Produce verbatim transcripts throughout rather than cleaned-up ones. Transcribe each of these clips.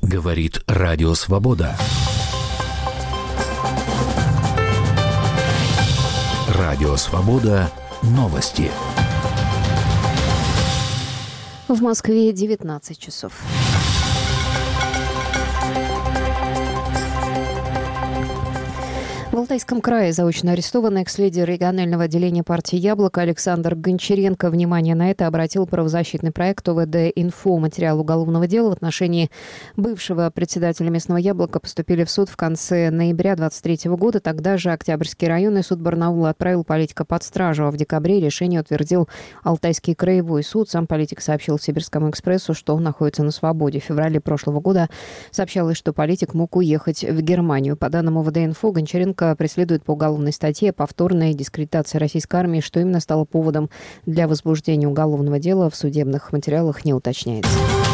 Говорит Радио Свобода. Радио Свобода. Новости. В Москве девятнадцать часов. В Алтайском крае заочно арестованный экс-лидер регионального отделения партии «Яблоко» Александр Гончаренко. Внимание на это обратил правозащитный проект ОВД-Инфо. Материал уголовного дела в отношении бывшего председателя местного «Яблока» поступили в суд в конце ноября двадцать третьего года. Тогда же Октябрьский районный суд Барнаула отправил политика под стражу, а в декабре решение утвердил Алтайский краевой суд. Сам политик сообщил Сибирскому экспрессу, что он находится на свободе. В феврале прошлого года сообщалось, что политик мог уехать в Германию. По данным ОВД-Инфо, Гончаренко преследует по уголовной статье повторная дискредитация российской армии. Что именно стало поводом для возбуждения уголовного дела, в судебных материалах не уточняется.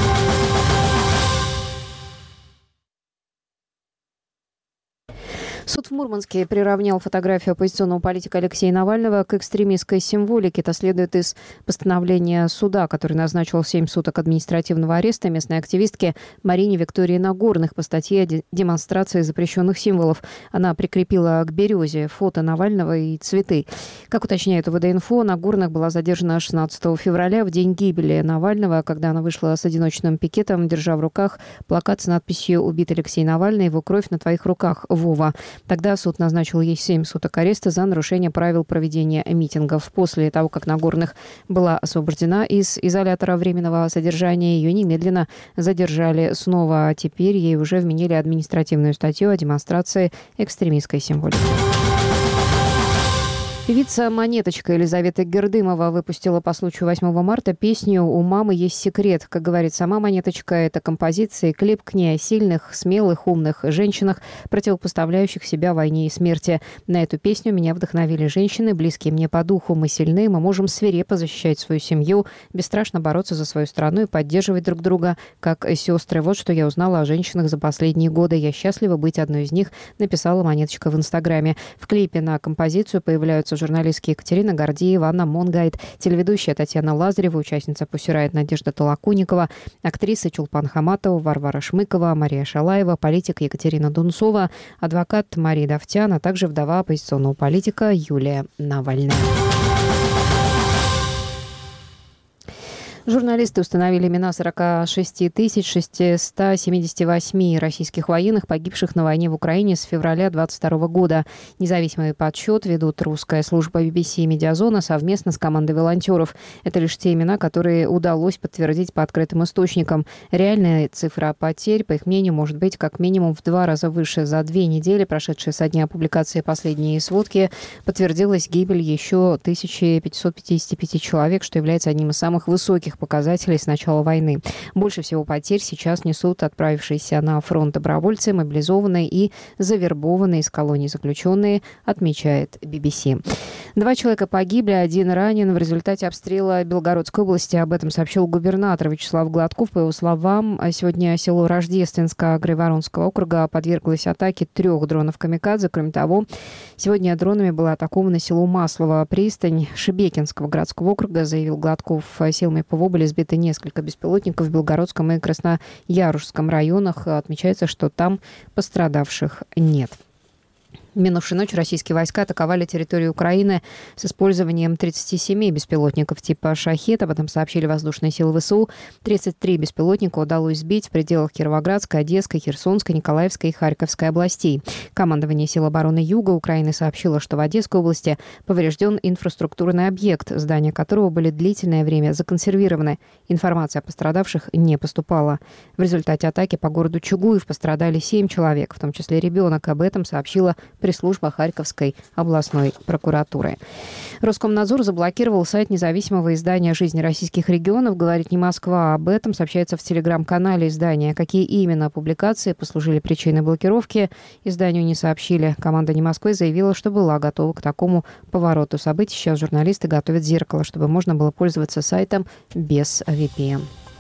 Суд в Мурманске приравнял фотографию оппозиционного политика Алексея Навального к экстремистской символике. Это следует из постановления суда, который назначил семь суток административного ареста местной активистке Марине Виктории Нагорных по статье «Демонстрация запрещенных символов». Она прикрепила к березе фото Навального и цветы. Как уточняет ОВД-Инфо, Нагорных была задержана шестнадцатого февраля, в день гибели Навального, когда она вышла с одиночным пикетом, держа в руках плакат с надписью «Убит Алексей Навальный, его кровь на твоих руках, Вова». Тогда суд назначил ей семь суток ареста за нарушение правил проведения митингов. После того, как Нагорных была освобождена из изолятора временного содержания, ее немедленно задержали снова. А теперь ей уже вменили административную статью о демонстрации экстремистской символики. Певица «Монеточка» Елизавета Гердымова выпустила по случаю восьмого марта песню «У мамы есть секрет». Как говорит сама «Монеточка», это композиция и клип к ней о сильных, смелых, умных женщинах, противопоставляющих себя войне и смерти. На эту песню меня вдохновили женщины, близкие мне по духу. Мы сильны, мы можем свирепо защищать свою семью, бесстрашно бороться за свою страну и поддерживать друг друга, как сестры. Вот что я узнала о женщинах за последние годы. Я счастлива быть одной из них, написала «Монеточка» в Инстаграме. В клипе на композицию появляются журналистки Екатерина Гордеева, Анна Монгайт, телеведущая Татьяна Лазарева, участница «Пусть рает» Надежда Толокуникова, актрисы Чулпан Хаматова, Варвара Шмыкова, Мария Шалаева, политик Екатерина Дунцова, адвокат Мария Давтян, а также вдова оппозиционного политика Юлия Навальная. Журналисты установили имена сорока шести тысяч шестисот семидесяти восьми российских военных, погибших на войне в Украине с февраля двадцать второго года. Независимый подсчет ведут русская служба би би си и «Медиазона» совместно с командой волонтеров. Это лишь те имена, которые удалось подтвердить по открытым источникам. Реальная цифра потерь, по их мнению, может быть как минимум в два раза выше. За две недели, прошедшие со дня публикации последней сводки, подтвердилась гибель еще тысячи пятисот пятидесяти пяти человек, что является одним из самых высоких показателей с начала войны. Больше всего потерь сейчас несут отправившиеся на фронт добровольцы, мобилизованные и завербованные из колоний заключенные, отмечает би би си. Два человека погибли, один ранен в результате обстрела Белгородской области. Об этом сообщил губернатор Вячеслав Гладков. По его словам, сегодня село Рождественское Грайворонского округа подверглось атаке трех дронов «Камикадзе». Кроме того, сегодня дронами было атаковано село Маслово. Пристань Шебекинского городского округа, заявил Гладков. Силами ПВО были сбиты несколько беспилотников в Белгородском и Красноярском районах. Отмечается, что там пострадавших нет. Минувшей ночью российские войска атаковали территорию Украины с использованием тридцати семи беспилотников типа «Шахед». Об этом сообщили воздушные силы ВСУ. тридцать три беспилотника удалось сбить в пределах Кировоградской, Одесской, Херсонской, Николаевской и Харьковской областей. Командование сил обороны Юга Украины сообщило, что в Одесской области поврежден инфраструктурный объект, здания которого были длительное время законсервированы. Информация о пострадавших не поступала. В результате атаки по городу Чугуев пострадали семь человек, в том числе ребенок. Об этом сообщила пресс-служба Харьковской областной прокуратуры. Роскомнадзор заблокировал сайт независимого издания «Жизнь российских регионов». Говорит не Москва. Об этом сообщается в телеграм-канале издания. Какие именно публикации послужили причиной блокировки, изданию не сообщили. Команда «Не Москвы» заявила, что была готова к такому повороту событий. Сейчас журналисты готовят зеркало, чтобы можно было пользоваться сайтом без ви пи эн.